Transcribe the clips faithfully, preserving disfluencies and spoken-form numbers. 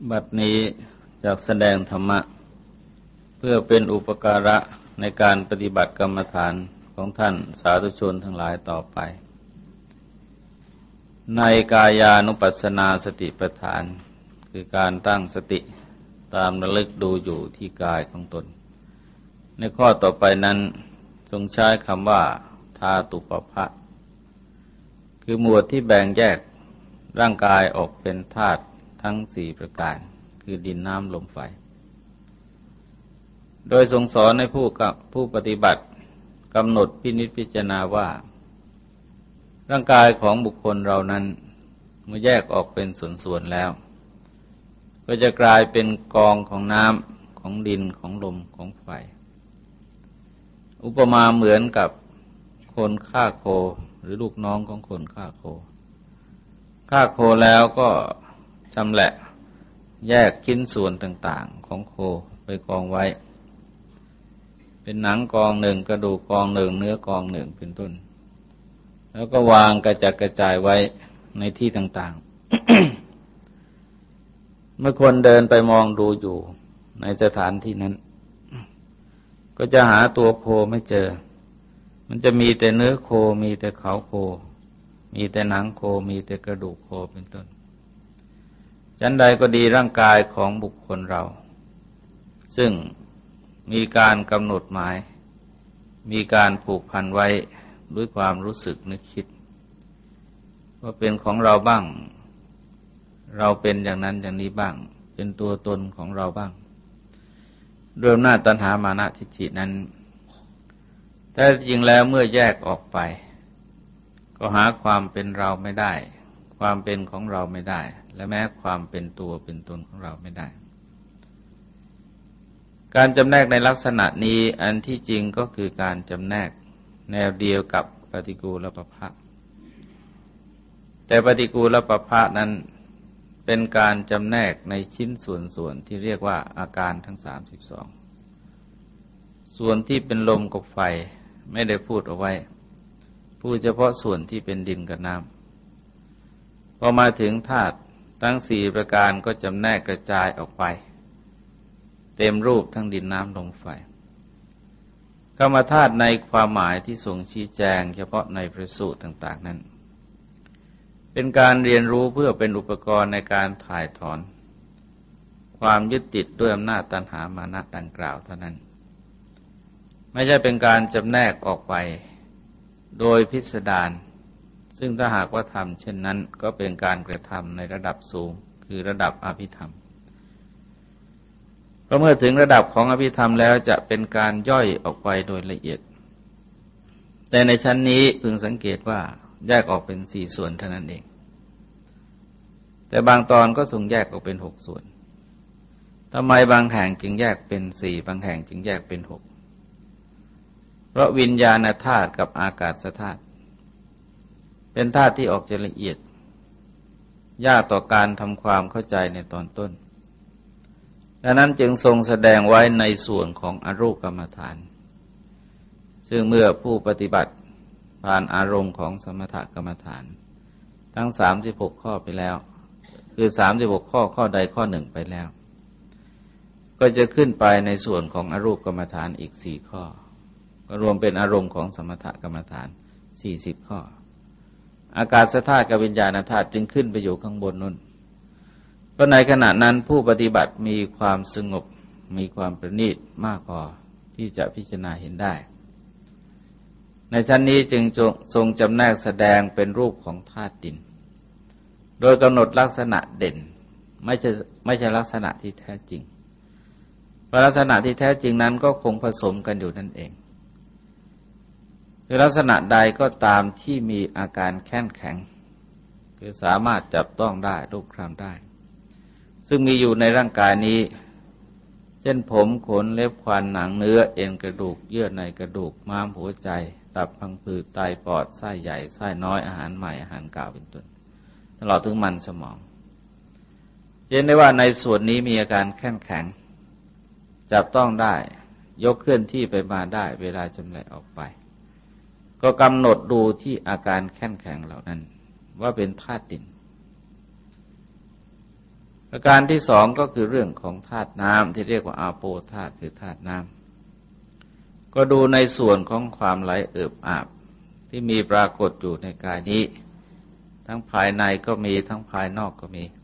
บัดนี้จากแสดงธรรมะเพื่อเป็นอุปการะในการปฏิบัติกรรมฐานของท่านสาธุชนทั้งหลายต่อไปในกายานุปัสสนาสติปัฏฐานคือการตั้งสติตามระลึกดูอยู่ที่กายของตนในข้อต่อไปนั้นทรงใช้คำว่าธาตุปภะคือหมวดที่แบ่งแยกร่างกายออกเป็นธาตุทั้งสี่ประการคือดินน้ำลมไฟโดยทรงสอนให้ผู้ผู้ปฏิบัติกำหนดพินิจพิจารณาว่าร่างกายของบุคคลเรานั้นเมื่อแยกออกเป็นส่วนๆแล้วก็จะกลายเป็นกองของน้ำของดินของลมของไฟอุปมาเหมือนกับคนฆ่าโคหรือลูกน้องของคนฆ่าโคฆ่าโคแล้วก็ชำแหละแยกชิ้นส่วนต่างๆของโคไปกองไว้เป็นหนังกองหนึ่งกระดูกกองหนึ่งเนื้อกองหนึ่งเป็นต้นแล้วก็วางกระจัดกระจายไว้ในที่ต่างๆ เมื่อคนเดินไปมองดูอยู่ในสถานที่นั้นก็จะหาตัวโคไม่เจอมันจะมีแต่เนื้อโคมีแต่เขาโคมีแต่หนังโคมีแต่กระดูกโคเป็นต้นฉันใดก็ดีร่างกายของบุคคลเราซึ่งมีการกำหนดหมายมีการผูกพันไว้ด้วยความรู้สึกนึกคิดว่าเป็นของเราบ้างเราเป็นอย่างนั้นอย่างนี้บ้างเป็นตัวตนของเราบ้างด้วยอำนาจตัณหามานะทิฏฐินั้นแต่จริงแล้วเมื่อแยกออกไปก็หาความเป็นเราไม่ได้ความเป็นของเราไม่ได้และแม้ความเป็นตัวเป็นตนของเราไม่ได้การจำแนกในลักษณะนี้อันที่จริงก็คือการจำแนกแนวเดียวกับปฏิกูลปภะแต่ปฏิกูลปภะนั้นเป็นการจำแนกในชิ้นส่วนๆที่เรียกว่าอาการทั้งสามสิบสองส่วนที่เป็นลมกับไฟไม่ได้พูดเอาไว้พูดเฉพาะส่วนที่เป็นดินกับน้ำพอมาถึงธาตุทั้งสี่ประการก็จำแนกกระจายออกไปเต็มรูปทั้งดินน้ำลมไฟกรรมธาตุในความหมายที่ทรงชี้แจงเฉพาะในพระสูตรต่างๆนั้นเป็นการเรียนรู้เพื่อเป็นอุปกรณ์ในการถ่ายถอนความยึดติดด้วยอำนาจตัณหามานะดังกล่าวเท่านั้นไม่ใช่เป็นการจำแนกออกไปโดยพิสดารซึ่งถ้าหากว่าทำเช่นนั้นก็เป็นการกระทำในระดับสูงคือระดับอภิธรรมเพราะเมื่อถึงระดับของอภิธรรมแล้วจะเป็นการย่อยออกไปโดยละเอียดแต่ในชั้นนี้พึงสังเกตว่าแยกออกเป็นสี่ส่วนเท่านั้นเองแต่บางตอนก็ทรงแยกออกเป็นหกส่วนทำไมบางแห่งจึงแยกเป็นสี่บางแห่งจึงแยกเป็นหกเพราะวิญญาณธาตุกับอากาศธาตุเป็นธาตุที่ออกจะละเอียดยากต่อการทำความเข้าใจในตอนต้นดังนั้นจึงทรงแสดงไว้ในส่วนของอรูปกรรมฐานซึ่งเมื่อผู้ปฏิบัติผ่านอารมณ์ของสมถกรรมฐานทั้งสามสิบหกข้อไปแล้วคือสามสิบหกข้อข้อใดข้อหนึ่งไปแล้วก็จะขึ้นไปในส่วนของอรูปกรรมฐานอีกสี่ข้อก็รวมเป็นอารมณ์ของสมถกรรมฐานสี่สิบข้ออากาศธาตุกับวิญญาณธาตุจึงขึ้นไปอยู่ข้างบนนั้นเพราะในขณะนั้นผู้ปฏิบัติมีความสงบมีความประณีตมากพอที่จะพิจารณาเห็นได้ในชั้นนี้จึงทรงจำแนกแสดงเป็นรูปของธาตุดินโดยกำหนดลักษณะเด่นไม่ใช่ไม่ใช่ลักษณะที่แท้จริงเพราะลักษณะที่แท้จริงนั้นก็คงผสมกันอยู่นั่นเองคือลักษณะใดก็ตามที่มีอาการแข็งแข็งคือสามารถจับต้องได้รูปครามได้ซึ่งมีอยู่ในร่างกายนี้เช่นผมขนเล็บขนหนังเนื้อเอ็นกระดูกเยื่อในกระดูกม้ามหัวใจตับพังผืดไตปอดไส้ใหญ่ไส้น้อยอาหารใหม่อาหารเก่าเป็นต้นตลอดถึงมันสมองเห็นได้ว่าในส่วนนี้มีอาการแข็งแข็งจับต้องได้ยกเคลื่อนที่ไปมาได้เวลาจำแหละออกไปก็กำหนดดูที่อาการแข็งแข็งเหล่านั้นว่าเป็นธาตุดินประการที่สองก็คือเรื่องของธาตุน้ำที่เรียกว่าอาโปธาตุคือธาตุน้ำก็ดูในส่วนของความไหลเอิบอาบที่มีปรากฏอยู่ในกายนี้ทั้งภายในก็มีทั้งภายนอกก็มี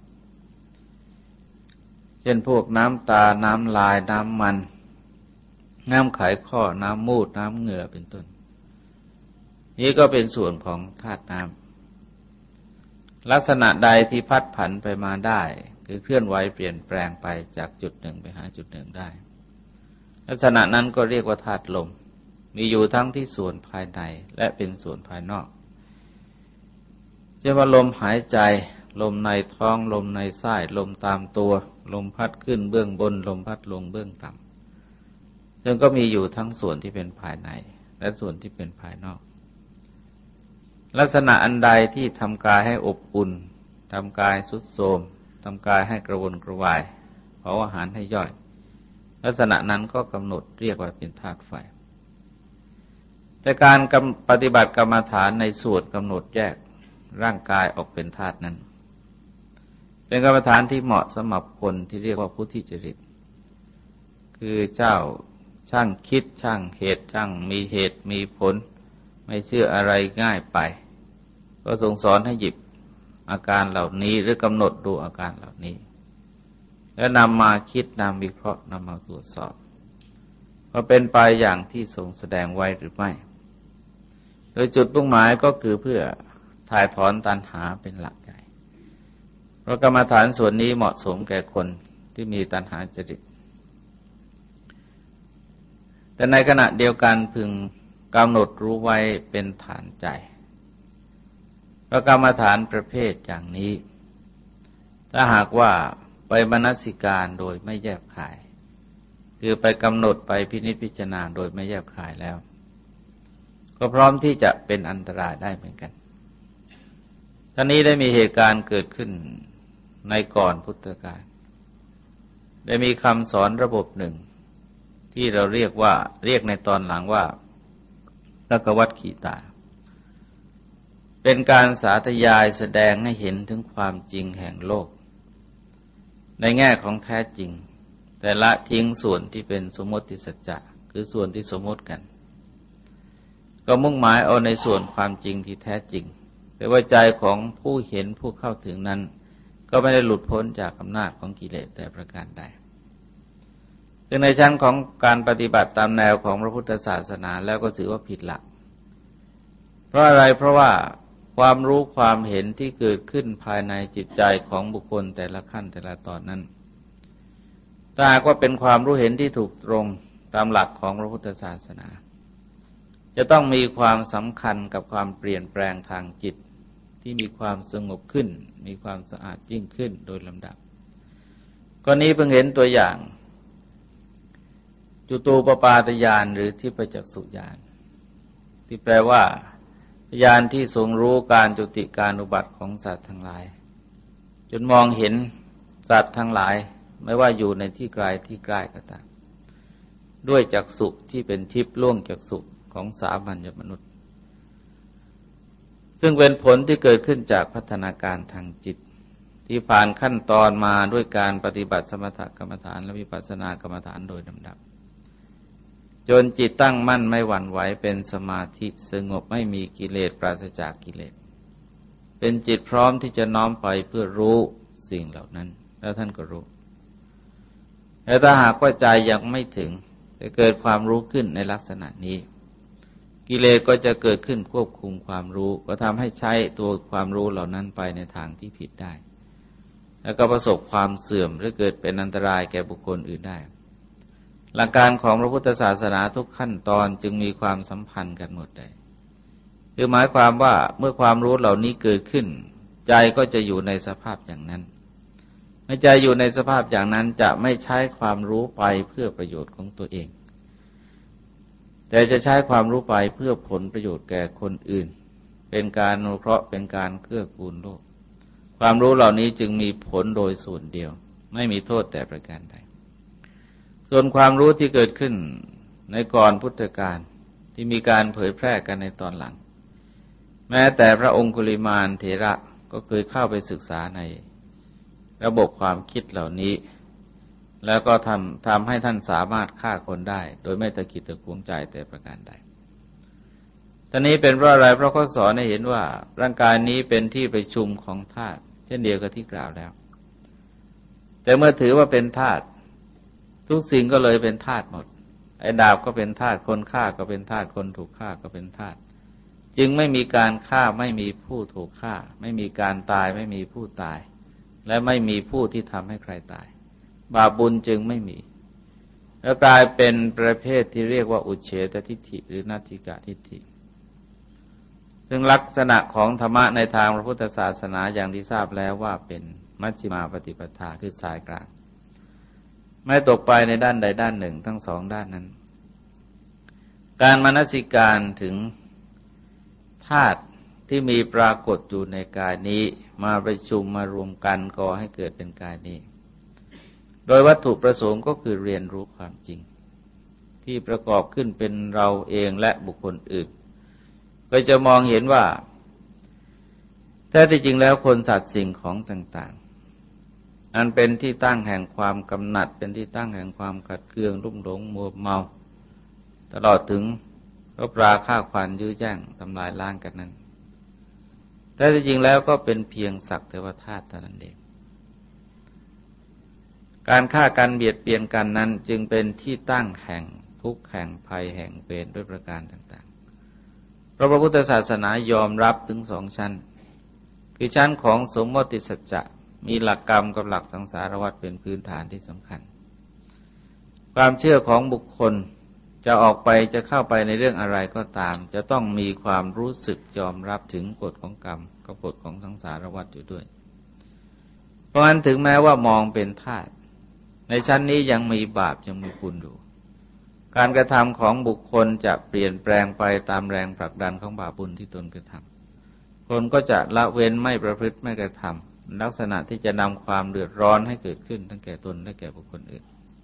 เช่นพวกน้ำตาน้ำลายน้ำมันน้ำไขข้อน้ำมูดน้ำเหงื่อเป็นต้นนี้ก็เป็นส่วนของธาตุน้ำลักษณะใดที่พัดผันไปมาได้คือเคลื่อนไหวเปลี่ยนแปลงไปจากจุดหนึ่งไปหาจุดหนึ่งได้ลักษณะนั้นก็เรียกว่าธาตุลมมีอยู่ทั้งที่ส่วนภายในและเป็นส่วนภายนอกจะว่าลมหายใจลมในท้องลมในไส้ลมตามตัวลมพัดขึ้นเบื้องบนลมพัดลงเบื้องต่ำซึ่งก็มีอยู่ทั้งส่วนที่เป็นภายในและส่วนที่เป็นภายนอกลักษณะอันใดที่ทำกายให้อบอุ่นทำกายทรุดโทรมทำกายให้กระวนกระวายเผาอาหารให้ย่อยลักษณะนั้นก็กำหนดเรียกว่าเป็นธาตุไฟแต่การปฏิบัติกรรมฐานในส่วนกำหนดแยกร่างกายออกเป็นธาตุนั้นเป็นกรรมฐานที่เหมาะสำหรับคนที่เรียกว่าพุทธิจริตคือเจ้าช่างคิดช่างเหตุช่างมีเหตุมีผลไม่เชื่ออะไรง่ายไปก็ทรงสอนให้หยิบอาการเหล่านี้หรือกำหนดดูอาการเหล่านี้แล้วนำมาคิดนำวิเคราะห์นำมาตรวจสอบว่าเป็นไปอย่างที่ทรงแสดงไว้หรือไม่โดยจุดมุ่งหมายก็คือเพื่อถ่ายถอนตัณหาเป็นหลักใหญ่เพราะกรรมฐานส่วนนี้เหมาะสมแก่คนที่มีตัณหาจริตแต่ในขณะเดียวกันพึงกำหนดรู้ไว้เป็นฐานใจเพราะกรรมฐานประเภทอย่างนี้ถ้าหากว่าไปมนสิการโดยไม่แยบคายคือไปกำหนดไปพินิจพิจารณาโดยไม่แยบคายแล้วก็พร้อมที่จะเป็นอันตรายได้เหมือนกันท่านี้ได้มีเหตุการณ์เกิดขึ้นในก่อนพุทธกาลได้มีคำสอนระบบหนึ่งที่เราเรียกว่าเรียกในตอนหลังว่าตกวัฏขีตาเป็นการสาธยายแสดงให้เห็นถึงความจริงแห่งโลกในแง่ของแท้จริงแต่ละทิ้งส่วนที่เป็นสมมติสัจจะคือส่วนที่สมมติกันก็มุ่งหมายเอาในส่วนความจริงที่แท้จริงแต่ว่าใจของผู้เห็นผู้เข้าถึงนั้นก็ไม่ได้หลุดพ้นจากอำนาจของกิเลสแต่ประการใดซึ่งในชั้นของการปฏิบัติตามแนวของพระพุทธศาสนาแล้วก็ถือว่าผิดหลักเพราะอะไรเพราะว่าความรู้ความเห็นที่เกิดขึ้นภายในจิตใจของบุคคลแต่ละขั้นแต่ละตอนนั้นถ้าหากว่าเป็นความรู้เห็นที่ถูกตรงตามหลักของพระพุทธศาสนาจะต้องมีความสำคัญกับความเปลี่ยนแปลงทางจิตที่มีความสงบขึ้นมีความสะอาดยิ่งขึ้นโดยลำดับข้อนี้เพิ่งเห็นตัวอย่างจุตูปปาตญาณหรือทิพจักษุญาณที่แปลว่าญาณที่ทรงรู้การจุติการอุบัติของสัตว์ทั้งหลายจนมองเห็นสัตว์ทั้งหลายไม่ว่าอยู่ในที่ไกลที่ใกล้ก็ตามด้วยจักษุที่เป็นทิพย์ล่วงจักษุของสามัญมนุษย์ซึ่งเป็นผลที่เกิดขึ้นจากพัฒนาการทางจิตที่ผ่านขั้นตอนมาด้วยการปฏิบัติสมถกรรมฐานและวิปัสสนากรรมฐานโดยลำดับจนจิตตั้งมั่นไม่หวั่นไหวเป็นสมาธิสงบไม่มีกิเลสปราศจากกิเลสเป็นจิตพร้อมที่จะน้อมไปเพื่อรู้สิ่งเหล่านั้นแล้วท่านก็รู้แต่ถ้าหากว่าใจยังไม่ถึงจะเกิดความรู้ขึ้นในลักษณะนี้กิเลสก็จะเกิดขึ้นควบคุมความรู้ก็ทำให้ใช้ตัวความรู้เหล่านั้นไปในทางที่ผิดได้แล้วก็ประสบความเสื่อมหรือเกิดเป็นอันตรายแก่บุคคลอื่นได้หลักการของพระพุทธศาสนาทุกขั้นตอนจึงมีความสัมพันธ์กันหมดเลยคือหมายความว่าเมื่อความรู้เหล่านี้เกิดขึ้นใจก็จะอยู่ในสภาพอย่างนั้นเมื่อใจอยู่ในสภาพอย่างนั้นจะไม่ใช้ความรู้ไปเพื่อประโยชน์ของตัวเองแต่จะใช้ความรู้ไปเพื่อผลประโยชน์แก่คนอื่นเป็นการอนุเคราะห์เป็นการเกื้อกูลโลกความรู้เหล่านี้จึงมีผลโดยส่วนเดียวไม่มีโทษแต่ประการใดส่วนความรู้ที่เกิดขึ้นในก่อนพุทธกาลที่มีการเผยแพร่กันในตอนหลังแม้แต่พระองคุลิมานเถระก็เคยเข้าไปศึกษาในระบบความคิดเหล่านี้แล้วก็ทำทำให้ท่านสามารถฆ่าคนได้โดยไม่ตะกิดตะขวงใจแต่ประการใดตอนนี้เป็นเพราะอะไรเพราะเขาสอนให้เห็นว่าร่างกายนี้เป็นที่ประชุมของธาตุเช่นเดียวกับที่กล่าวแล้วแต่เมื่อถือว่าเป็นธาตุทุกสิ่งก็เลยเป็นธาตุหมดไอ้ดาบก็เป็นธาตุคนฆ่าก็เป็นธาตุคนถูกฆ่าก็เป็นธาตุจึงไม่มีการฆ่าไม่มีผู้ถูกฆ่าไม่มีการตายไม่มีผู้ตายและไม่มีผู้ที่ทำให้ใครตายบาปบุญจึงไม่มีแล้วกลายเป็นประเภทที่เรียกว่าอุเฉททิฏฐิหรือนัตถิกะทิฏฐิซึ่งลักษณะของธรรมะในทางพระพุทธศาสนาอย่างที่ทราบแล้วว่าเป็นมัชฌิมาปฏิปทาคือสายกลางไม่ตกไปในด้านใดด้านหนึ่งทั้งสองด้านนั้นการมนสิการถึงธาตุที่มีปรากฏอยู่ในกายนี้มาประชุมมารวมกันก่อให้เกิดเป็นกายนี้โดยวัตถุประสงค์ก็คือเรียนรู้ความจริงที่ประกอบขึ้นเป็นเราเองและบุคคลอื่นก็จะมองเห็นว่าแท้ที่จริงแล้วคนสัตว์สิ่งของต่างๆอันเป็นที่ตั้งแห่งความกำหนัดเป็นที่ตั้งแห่งความขัดเคืองรุ่มหลงมัวเมาตลอดถึงรบราฆ่าขวัญยื้อแย่งทำลายล้างกันนั้นแต่ที่จริงแล้วก็เป็นเพียงสักแต่ว่าธาตุเท่านั้นเองการฆ่ากันเบียดเบียนกันนั้นจึงเป็นที่ตั้งแห่งทุกข์แห่งภัยแห่งเวรด้วยประการต่างๆเพราะพระพุทธศาสนายอมรับถึงสองชั้นคือชั้นของสมมติสัจจะมีหลักกรรมกับหลักสังสารวัฏเป็นพื้นฐานที่สำคัญความเชื่อของบุคคลจะออกไปจะเข้าไปในเรื่องอะไรก็ตามจะต้องมีความรู้สึกยอมรับถึงกฎของกรรมกับกฎของสังสารวัฏอยู่ด้วยเพราะฉะนั้นถึงแม้ว่ามองเป็นธาตุในชั้นนี้ยังมีบาปยังมีบุญอยู่การกระทำของบุคคลจะเปลี่ยนแปลงไปตามแรงผลักดันของบาปบุญที่ตนกระทำคนก็จะละเว้นไม่ประพฤติไม่กระทำลักษณะที่จะนำความเดือดร้อนให้เกิดขึ้นทั้งแก่ตนและแก่บุคคลอื่น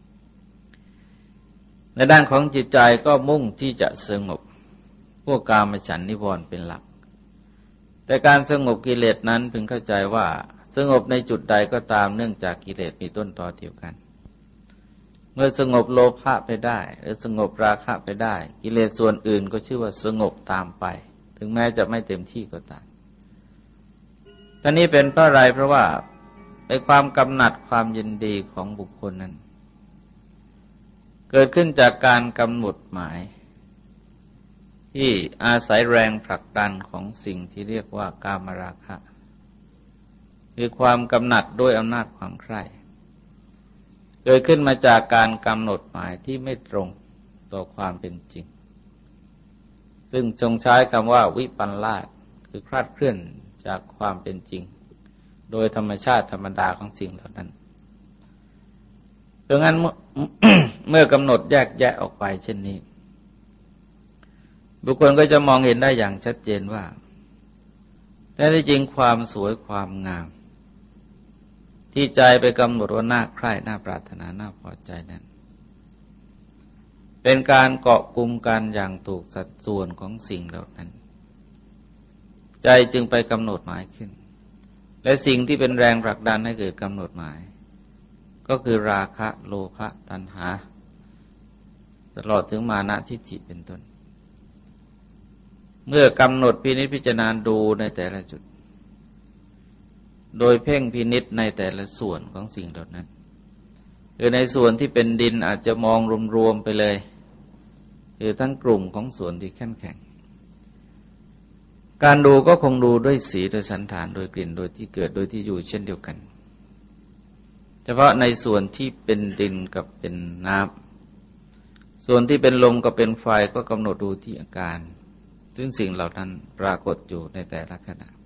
ในด้านของจิตใจก็มุ่งที่จะสงบพวกกามฉันท์นิวรณ์เป็นหลักแต่การสงบกิเลสนั้นพึงเข้าใจว่าสงบในจุดใดก็ตามเนื่องจากกิเลสมีต้นตอเดียวกันเมื่อสงบโลภะไปได้หรือสงบราคะไปได้กิเลสส่วนอื่นก็ชื่อว่าสงบตามไปถึงแม้จะไม่เต็มที่ก็ตามท่านี้เป็นเพราะอะไรเพราะว่าในความกำหนัดความยินดีของบุคคลนั้นเกิดขึ้นจากการกำหนดหมายที่อาศัยแรงผลักดันของสิ่งที่เรียกว่ากามราคะคือความกำหนัดด้วยอำนาจความใคร่เกิดขึ้นมาจากการกำหนดหมายที่ไม่ตรงต่อความเป็นจริงซึ่งทรงใช้คำว่าวิปัลลาสคือคลาดเคลื่อนจากความเป็นจริงโดยธรรมชาติธรรมดาของสิ่งเหล่านั้นดังนั้น เมื่อกำหนดแยกแยะออกไปเช่นนี้บุคคลก็จะมองเห็นได้อย่างชัดเจนว่าแต่ที่จริงความสวยความงามที่ใจไปกำหนดว่าน่าใคร่น่าปรารถนาน่าพอใจนั้นเป็นการเกาะกลุ่มกันอย่างถูกสัดส่วนของสิ่งเหล่านั้นใจจึงไปกำหนดหมายขึ้นและสิ่งที่เป็นแรงผลักดันให้เกิดกำหนดหมายก็คือราคะโลภะตัณหาตลอดถึงมานะทิฏฐิเป็นต้นเมื่อกำหนดพินิจพิจารณาดูในแต่ละจุดโดยเพ่งพินิจในแต่ละส่วนของสิ่งเหล่านั้นคือในส่วนที่เป็นดินอาจจะมองรวมๆไปเลยคือทั้งกลุ่มของส่วนที่แข็งแข็งการดูก็คงดูด้วยสีโดยสันฐานโดยกลิ่นโดยที่เกิดโดยที่อยู่เช่นเดียวกันเฉพาะในส่วนที่เป็นดินกับเป็นน้ำส่วนที่เป็นลมกับเป็นไฟก็กำหนดดูที่อาการซึ่งสิ่งเหล่านั้นปรากฏอยู่ในแต่ละขณะ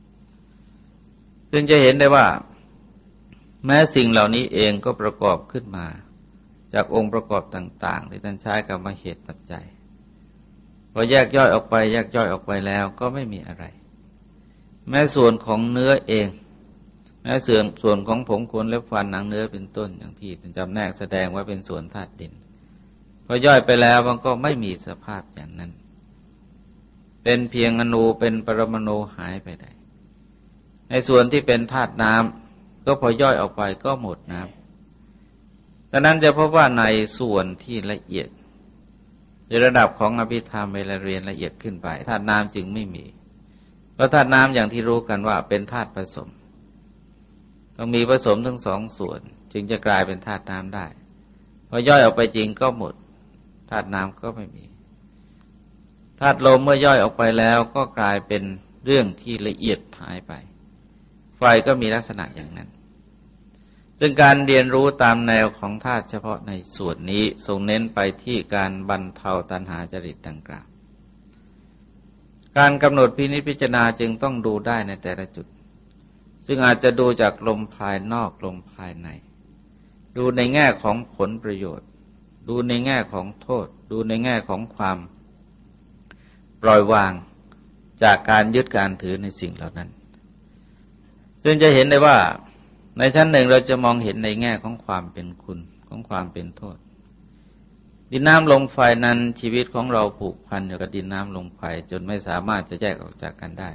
ซึ่งจะเห็นได้ว่าแม้สิ่งเหล่านี้เองก็ประกอบขึ้นมาจากองค์ประกอบต่างๆที่ท่านใช้คำว่าเหตุปัจจัยพอแยกย่อยออกไปแยกย่อยออกไปแล้วก็ไม่มีอะไรแม้ส่วนของเนื้อเองแม้ส่วนส่วนของผมขนเล็บฟันหนังเนื้อเป็นต้นอย่างที่จำแนกแสดงว่าเป็นส่วนธาตุดินพอย่อยไปแล้วมันก็ไม่มีสภาพอย่างนั้นเป็นเพียงอนูเป็นปรมาณูหายไปได้ในส่วนที่เป็นธาตุน้ก็พอย่อยออกไปก็หมดน้ำดังนั้นจะพบว่าในส่วนที่ละเอียดในระดับของอภิธรรมเวลาเรียนละเอียดขึ้นไปธาตุน้ำจึงไม่มีเพราะธาตุน้ำอย่างที่รู้กันว่าเป็นธาตุผสมต้องมีผสมทั้งสองส่วนจึงจะกลายเป็นธาตุน้ำได้พอย่อยออกไปจริงก็หมดธาตุน้ำก็ไม่มีธาตุลมเมื่อย่อยออกไปแล้วก็กลายเป็นเรื่องที่ละเอียดหายไปไฟก็มีลักษณะอย่างนั้นซึ่งการเรียนรู้ตามแนวของธาตุเฉพาะในส่วนนี้ทรงเน้นไปที่การบรรเทาตัณหาจริตดังกล่าวการกำหนดพินิจพิจารณาจึงต้องดูได้ในแต่ละจุดซึ่งอาจจะดูจากลมภายนอกลมภายในดูในแง่ของผลประโยชน์ดูในแง่ของโทษดูในแง่ของความปล่อยวางจากการยึดการถือในสิ่งเหล่านั้นซึ่งจะเห็นได้ว่าในชั้นหนึ่งเราจะมองเห็นในแง่ของความเป็นคุณของความเป็นโทษดินน้ำลมไฟนั้นชีวิตของเราผูกพันอยู่กับดินน้ำลมไฟจนไม่สามารถจะแยกออกจากกันได้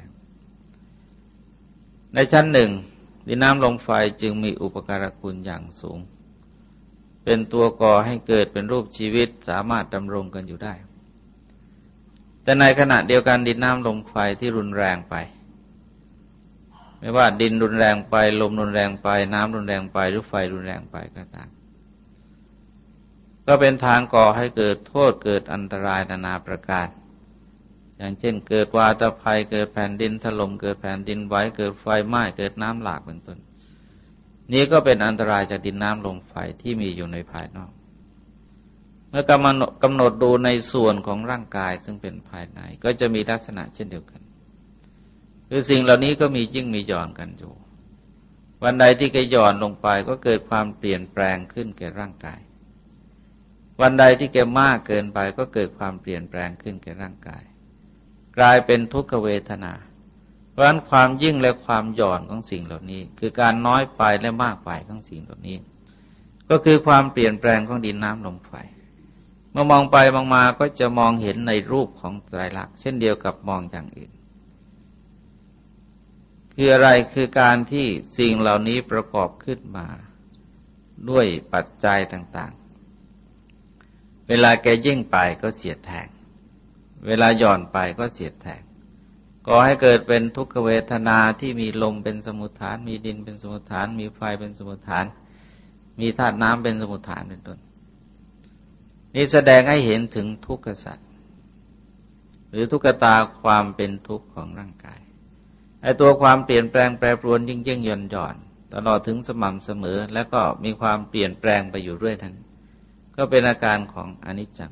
ในชั้นหนึ่งดินน้ำลมไฟจึงมีอุปการคุณอย่างสูงเป็นตัวก่อให้เกิดเป็นรูปชีวิตสามารถดำรงกันอยู่ได้แต่ในขณะเดียวกันดินน้ำลมไฟที่รุนแรงไปไม่ว่าดินรุนแรงไปลมรุนแรงไปน้ำรุนแรงไปหรือไฟรุนแรงไปก็ตามก็เป็นทางก่อให้เกิดโทษเกิดอันตรายนานาประการอย่างเช่นเกิดวาตภัยเกิดแผ่นดินถล่มเกิดแผ่นดินไหวเกิดไฟไหม้เกิดน้ำหลากเป็นต้นนี้ก็เป็นอันตรายจากดินน้ำลมไฟที่มีอยู่ในภายนอกเมื่อกำหนดกำหนดดูในส่วนของร่างกายซึ่งเป็นภายในก็จะมีลักษณะเช่นเดียวกันคือสิ่งเหล่านี้ก็มียิ่งมีหย่อนกันอยู่วันใดที่แกหย่อนลงไปก็เกิดความเปลี่ยนแปลงขึ้นแก่ร่างกายวันใดที่แกมากเกินไปก็เกิดความเปลี่ยนแปลงขึ้นแก่ร่างกายกลายเป็นทุกขเวทนาเพราะฉะนั้นความยิ่งและความหย่อนของสิ่งเหล่านี้คือการน้อยไปและมากไปของสิ่งเหล่านี้ก็คือความเปลี่ยนแปลงของดินน้ำลมไฟเมื่อมองไปมองมาก็จะมองเห็นในรูปของไตรลักษณ์เช่นเดียวกับมองอย่างอื่นคืออะไรคือการที่สิ่งเหล่านี้ประกอบขึ้นมาด้วยปัจจัยต่างๆเวลาแกยิ่งไปก็เสียดแทงเวลาหย่อนไปก็เสียดแทงก่อให้เกิดเป็นทุกขเวทนาที่มีลมเป็นสมุฏฐานมีดินเป็นสมุฏฐานมีไฟเป็นสมุฏฐานมีธาตุน้ำเป็นสมุฏฐานเป็นต้นนี่แสดงให้เห็นถึงทุกขสัจหรือทุกขตาความเป็นทุกข์ของร่างกายไอ้ตัวความเปลี่ยนแปลงแปรปรวนยิ่งยิ่งหย่อนหย่อนตลอดถึงสม่ำเสมอแล้วก็มีความเปลี่ยนแปลงไปอยู่เรื่อยนั้นก็เป็นอาการของอนิจจัง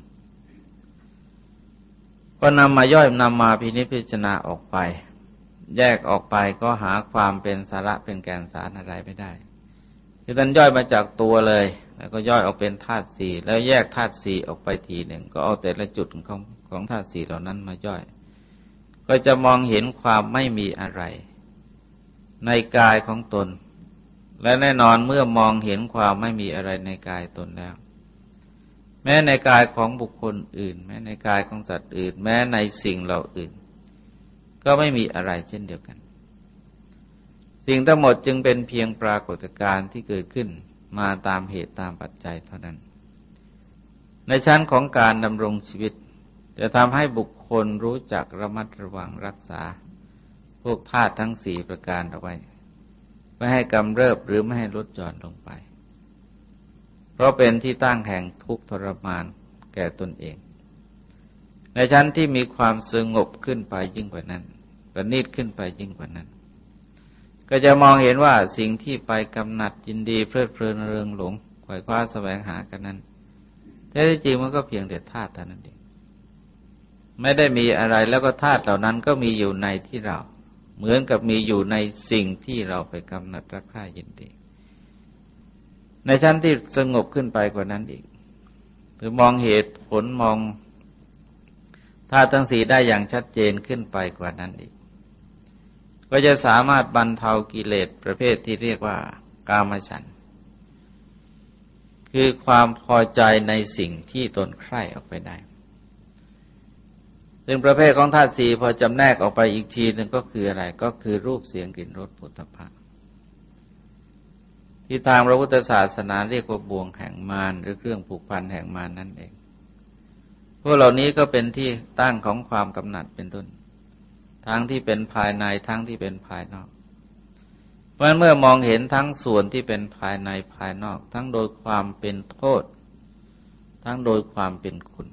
ก็นำมาย่อยนำมาพินิจพิจารณาออกไปแยกออกไปก็หาความเป็นสาระเป็นแก่นสารอะไรไม่ได้คือท่านย่อยมาจากตัวเลยแล้วก็ย่อยออกเป็นธาตุสี่แล้วแยกธาตุสี่ออกไปทีหนึ่งก็เอาแต่ละจุดของของธาตุสี่เหล่านั้นมาย่อยก็จะมองเห็นความไม่มีอะไรในกายของตนและแน่นอนเมื่อมองเห็นความไม่มีอะไรในกายตนแล้วแม้ในกายของบุคคลอื่นแม้ในกายของสัตว์อื่นแม้ในสิ่งเหล่าอื่นก็ไม่มีอะไรเช่นเดียวกันสิ่งทั้งหมดจึงเป็นเพียงปรากฏการณ์ที่เกิดขึ้นมาตามเหตุตามปัจจัยเท่านั้นในชั้นของการดำรงชีวิตจะทำให้บุคคลรู้จักระมัดระวังรักษาพวกธาตุทั้งสี่ประการเอาไว้ไม่ให้กำเริบหรือไม่ให้ลดหย่อนลงไปเพราะเป็นที่ตั้งแห่งทุกข์ทรมานแก่ตนเองในชั้นที่มีความสงบขึ้นไปยิ่งกว่านั้นประณีตขึ้นไปยิ่งกว่านั้นก็จะมองเห็นว่าสิ่งที่ไปกำหนัดยินดีเพลิดเพลินเริงหลงไขว่คว้าแสวงหากันนั้นแท้จริงมันก็เพียงแต่ธาตุเท่านั้นเองไม่ได้มีอะไรแล้วก็ธาตุเหล่านั้นก็มีอยู่ในที่เราเหมือนกับมีอยู่ในสิ่งที่เราไปกำหนัดรักใคร่ยินดีในชั้นที่สงบขึ้นไปกว่านั้นอีกคือมองเหตุผลมองธาตุทั้งสี่ได้อย่างชัดเจนขึ้นไปกว่านั้นอีกก็จะสามารถบรรเทากิเลสประเภทที่เรียกว่ากามฉันท์คือความพอใจในสิ่งที่ตนใคร่ออกไปได้ซึ่งประเภทของธาตุสี่พอจำแนกออกไปอีกทีหนึ่งก็คืออะไรก็คือรูปเสียงกลิ่นรสโผฏฐัพพะที่ทางพระพุทธศาสนาเรียกว่าบ่วงแห่งมารหรือเครื่องผูกพันแห่งมารนั่นเองพวกเหล่านี้ก็เป็นที่ตั้งของความกำหนัดเป็นต้นทั้งที่เป็นภายในทั้งที่เป็นภายนอกเพราะเมื่อมองเห็นทั้งส่วนที่เป็นภายในภายนอกทั้งโดยความเป็นโทษทั้งโดยความเป็นคุณ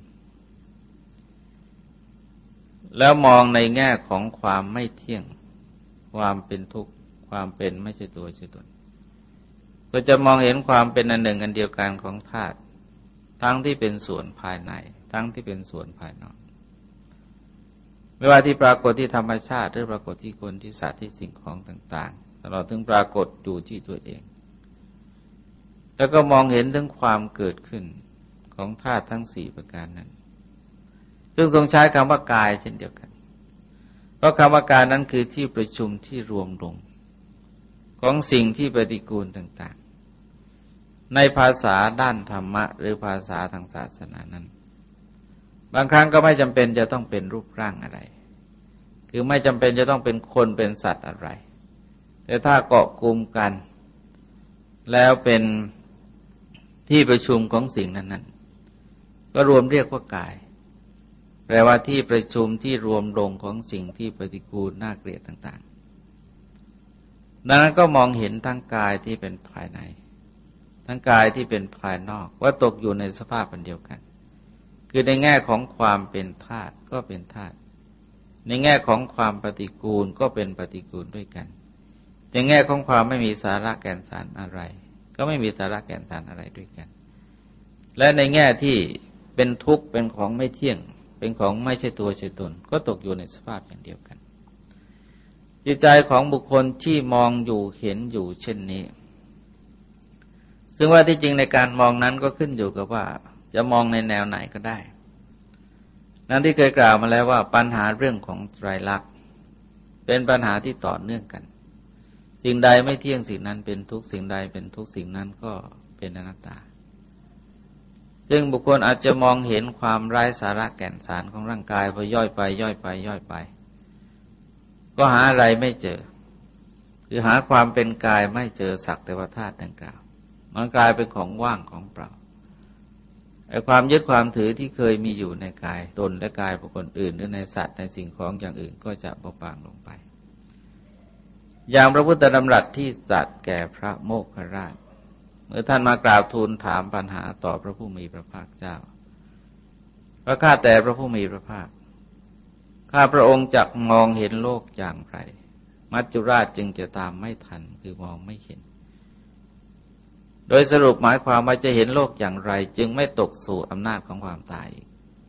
แล้วมองในแง่ของความไม่เที่ยงความเป็นทุกข์ความเป็นไม่ใช่ตัวใช่ตนก็จะมองเห็นความเป็นอันหนึ่งอันเดียวกันของธาตุทั้งที่เป็นส่วนภายในทั้งที่เป็นส่วนภายนอกไม่ว่าที่ปรากฏที่ธรรมชาติหรือปรากฏที่คนที่สัตว์ที่สิ่งของต่างๆตลอดถึงปรากฏอยู่ที่ตัวเองแล้วก็มองเห็นถึงความเกิดขึ้นของธาตุทั้งสี่ประการนั้นซึ่งทรงใช้คำว่ากายเช่นเดียวกันเพราะคำว่ากายนั้นคือที่ประชุมที่รวมลงของสิ่งที่ปฏิกูลต่างๆในภาษาด้านธรรมะหรือภาษาทางศาสนานั้นบางครั้งก็ไม่จำเป็นจะต้องเป็นรูปร่างอะไรคือไม่จำเป็นจะต้องเป็นคนเป็นสัตว์อะไรแต่ถ้าเกาะกลุ่มกันแล้วเป็นที่ประชุมของสิ่งนั้นๆก็รวมเรียกว่ากายแปลว่าที่ประชุมที่รวมลงของสิ่งที่ปฏิกูลน่าเกลียดต่างๆดังนั้นก็มองเห็นทั้งกายที่เป็นภายในทั้งกายที่เป็นภายนอกว่าตกอยู่ในสภาพอันเดียวกันคือในแง่ของความเป็นธาตุก็เป็นธาตุในแง่ของความปฏิกูลก็เป็นปฏิกูลด้วยกันในแง่ของความไม่มีสาระแก่นสารอะไรก็ไม่มีสาระแก่นสารอะไรด้วยกันและในแง่ที่เป็นทุกข์เป็นของไม่เที่ยงเป็นของไม่ใช่ตัวใช่ตนก็ตกอยู่ในสภาพอย่างเดียวกันจิตใจของบุคคลที่มองอยู่เห็นอยู่เช่นนี้ซึ่งว่าที่จริงในการมองนั้นก็ขึ้นอยู่กับว่าจะมองในแนวไหนก็ได้นั้นที่เคยกล่าวมาแล้วว่าปัญหาเรื่องของไตรลักษณ์เป็นปัญหาที่ต่อเนื่องกันสิ่งใดไม่เที่ยงสิ่งนั้นเป็นทุกข์สิ่งใดเป็นทุกข์สิ่งนั้นก็เป็นอนัตตาซึ่งบุคคลอาจจะมองเห็นความไร้สาระแก่นสารของร่างกายพอย่อยไปย่อยไปย่อยไปก็หาอะไรไม่เจอคือหาความเป็นกายไม่เจอสักแต่ว่าธาตุดังกล่าวมันกลายเป็นของว่างของเปล่าไอ้ความยึดความถือที่เคยมีอยู่ในกายตนและกายบุคคลอื่นหรือในสัตว์ในสิ่งของอย่างอื่นก็จะเบาบางลงไปอย่างพระพุทธดำรัสที่ตรัสแก่พระโมคคัลลานะเมื่อท่านมากราบทูลถามปัญหาต่อพระผู้มีพระภาคเจ้าพระข้าแต่พระผู้มีพระภาคข้าพระองค์จักมองเห็นโลกอย่างไรมัจจุราชจึงจะตามไม่ทันคือมองไม่เห็นโดยสรุปหมายความว่าจะเห็นโลกอย่างไรจึงไม่ตกสู่อำนาจของความตายอีก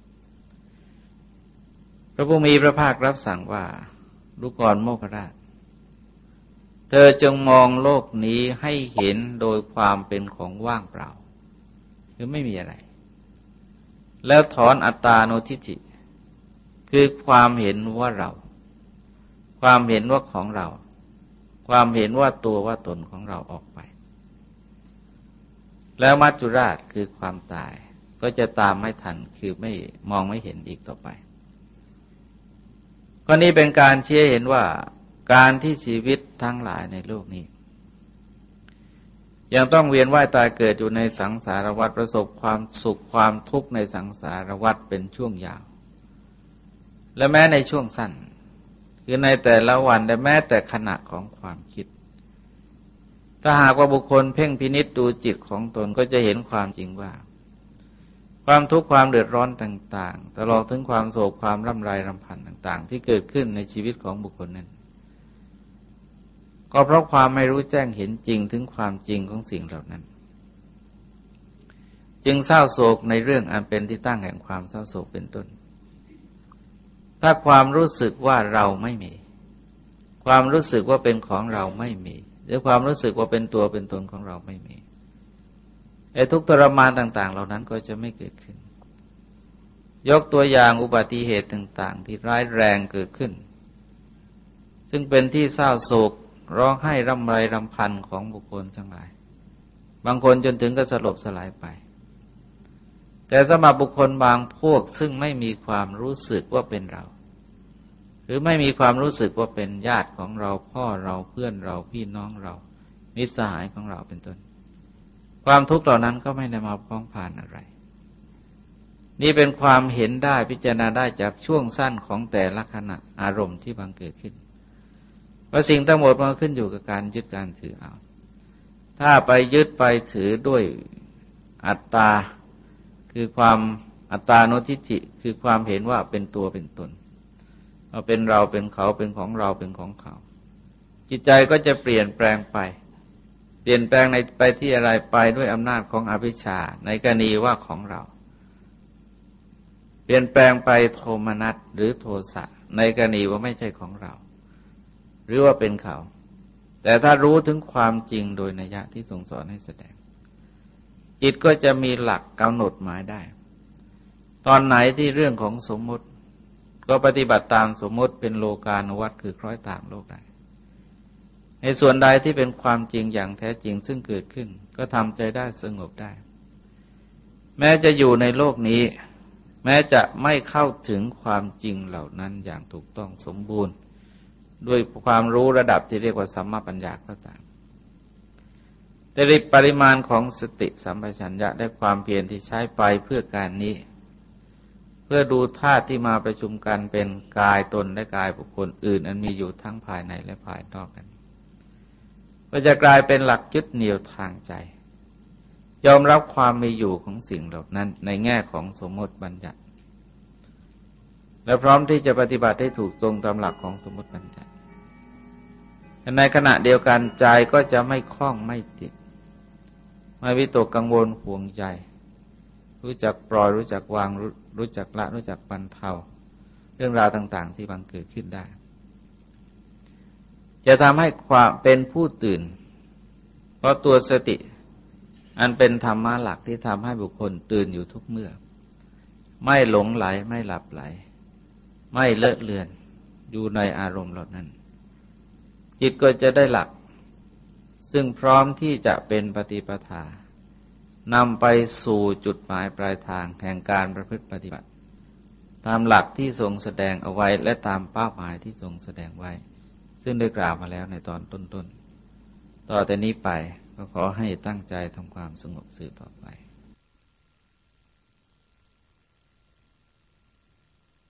พระผู้มีพระภาครับสั่งว่าดูก่อนโมคคัลลานะเธอจงมองโลกนี้ให้เห็นโดยความเป็นของว่างเปล่าคือไม่มีอะไรแล้วถอนอัตตานุทิฏฐิคือความเห็นว่าเราความเห็นว่าของเราความเห็นว่าตัวว่าตนของเราออกไปแล้วมัจจุราชคือความตายก็จะตามไม่ทันคือไม่มองไม่เห็นอีกต่อไปข้อนี้เป็นการชี้เห็นว่าการที่ชีวิตทั้งหลายในโลกนี้ยังต้องเวียนว่ายตายเกิดอยู่ในสังสารวัฏประสบความสุขความทุกข์ในสังสารวัฏเป็นช่วงยาวและแม้ในช่วงสั้นคือในแต่ละวันและแม้แต่ขณะของความคิดถ้าหากว่าบุคคลเพ่งพินิจดูจิตของตนก็จะเห็นความจริงว่าความทุกข์ความเดือดร้อนต่างๆตลอดถึงความโศกความร่ำไรรำพันต่างๆที่เกิดขึ้นในชีวิตของบุคคลนั้นก็เพราะความไม่รู้แจ้งเห็นจริงถึงความจริงของสิ่งเหล่านั้นจึงเศร้าโศกในเรื่องอันเป็นที่ตั้งแห่งความเศร้าโศกเป็นต้นถ้าความรู้สึกว่าเราไม่มีความรู้สึกว่าเป็นของเราไม่มีหรือความรู้สึกว่าเป็นตัวเป็นตนของเราไม่มีไอ้ทุกข์ทรมานต่างๆเหล่านั้นก็จะไม่เกิดขึ้นยกตัวอย่างอุบัติเหตุต่างๆที่ร้ายแรงเกิดขึ้นซึ่งเป็นที่เศร้าโศกร้องไห้ร่ำไรรำพันของบุคคลทั้งหลายบางคนจนถึงก็สลบสลายไปแต่สำหรับบุคคลบางพวกซึ่งไม่มีความรู้สึกว่าเป็นเราหรือไม่มีความรู้สึกว่าเป็นญาติของเราพ่อเราเพื่อนเราพี่น้องเรามิตรสหายของเราเป็นต้นความทุกข์เหล่านั้นก็ไม่ได้มาพ้องผ่านอะไรนี่เป็นความเห็นได้พิจารณาได้จากช่วงสั้นของแต่ละขณะอารมณ์ที่บังเกิดขึ้นว่าสิ่งทั้งหมดมันขึ้นอยู่กับการยึดการถือเอาถ้าไปยึดไปถือด้วยอัตตาคือความอัตตานุทิฏฐิคือความเห็นว่าเป็นตัวเป็นตนว่าเป็นเราเป็นเขาเป็นของเราเป็นของเขาจิตใจก็จะเปลี่ยนแปลงไปเปลี่ยนแปลงในไปที่อะไรไปด้วยอำนาจของอวิชชาในกรณีว่าของเราเปลี่ยนแปลงไปโทมนัสหรือโทสะในกรณีว่าไม่ใช่ของเราหรือว่าเป็นเขาแต่ถ้ารู้ถึงความจริงโดยนัยยะที่ทรงสอนให้แสดงจิตก็จะมีหลักกำหนดหมายได้ตอนไหนที่เรื่องของสมมติก็ปฏิบัติตามสมมติเป็นโลกานุวัตคือคล้อยตามโลกได้ในส่วนใดที่เป็นความจริงอย่างแท้จริงซึ่งเกิดขึ้นก็ทำใจได้สงบได้แม้จะอยู่ในโลกนี้แม้จะไม่เข้าถึงความจริงเหล่านั้นอย่างถูกต้องสมบูรณ์ด้วยความรู้ระดับที่เรียกว่าสัมมาปัญญาก็ตามแต่ปริมาณของสติสัมปชัญญะและความเพียรที่ใช้ไปเพื่อการนี้เพื่อดูธาตุที่มาประชุมกันเป็นกายตนและกายบุคคลอื่นอันมีอยู่ทั้งภายในและภายนอกกันก็จะกลายเป็นหลักยึดเหนี่ยวทางใจยอมรับความมีอยู่ของสิ่งเหล่านั้นในแง่ของสมมติบัญญัติและพร้อมที่จะปฏิบัติให้ถูกตรงตามหลักของสมมติบัญญัติในขณะเดียวกันใจก็จะไม่คล้องไม่ติดไม่วิตกกังวลห่วงใยรู้จักปล่อยรู้จักวางรู้รู้จักละรู้จักบรรเทาเรื่องราวต่างๆที่บังเกิดขึ้นได้จะทำให้ความเป็นผู้ตื่นเพราะตัวสติอันเป็นธรรมะหลักที่ทำให้บุคคลตื่นอยู่ทุกเมื่อไม่หลงไหลไม่หลับไหลไม่เลอะเลือนอยู่ในอารมณ์เหล่านั้นจิตก็จะได้หลักซึ่งพร้อมที่จะเป็นปฏิปทานำไปสู่จุดหมายปลายทางแห่งการประพฤติปฏิบัติตามหลักที่ทรงแสดงเอาไว้และตามเป้าหมายที่ทรงแสดงไว้ซึ่งได้กล่าวมาแล้วในตอนต้นๆต่อแต่นี้ไปก็ขอให้ตั้งใจทำความสงบสืบต่อไป